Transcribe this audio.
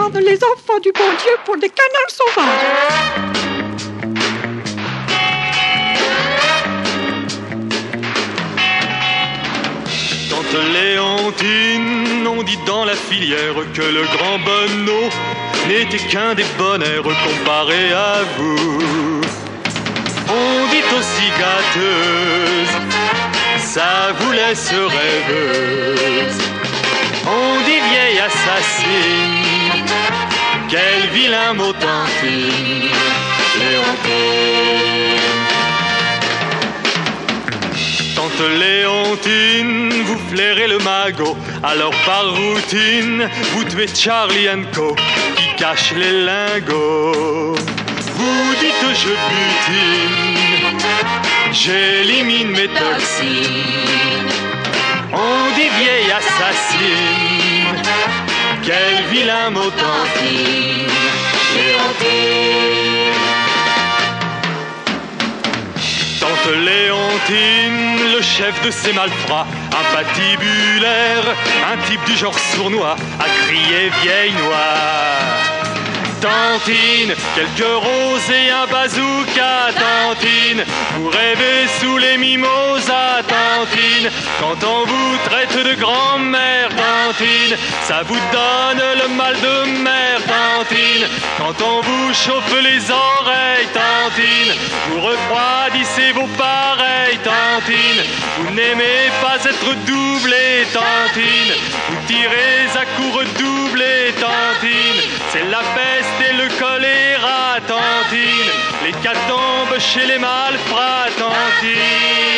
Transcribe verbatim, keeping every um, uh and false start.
prendre les enfants du bon Dieu pour des canards sauvages. Tante Léontine, on dit dans la filière que le grand Bonneau n'était qu'un des bonheurs comparé à vous. On dit aussi gâteuse, ça vous laisse rêveuse. On dit vieille assassine, quel vilain mot tantine, Léontine. Tante Léontine, vous flairez le magot, alors par routine, vous tuez Charlie and Co, qui cache les lingots. Vous dites je butine, j'élimine mes toxines. On dit vieille assassine, quel vilain mot tantine, Léontine. Tante Léontine, le chef de ces malfrats, un patibulaire, un type du genre sournois, a crié vieille noire. Tantine, quelques roses et un bazooka, Tantine, vous rêvez sous les mimosas, Tantine, quand on vous traite de grand-mère, Tantine, ça vous donne le mal de mer, Tantine, quand on vous chauffe les oreilles, Tantine, vous refroidissez vos pareils, Tantine, vous n'aimez pas être doublé, Tantine, vous tirez à coups redoublés, Tantine, c'est la peste et le choléra, Tantine, l'hécatombe chez les malfrats, Tantine.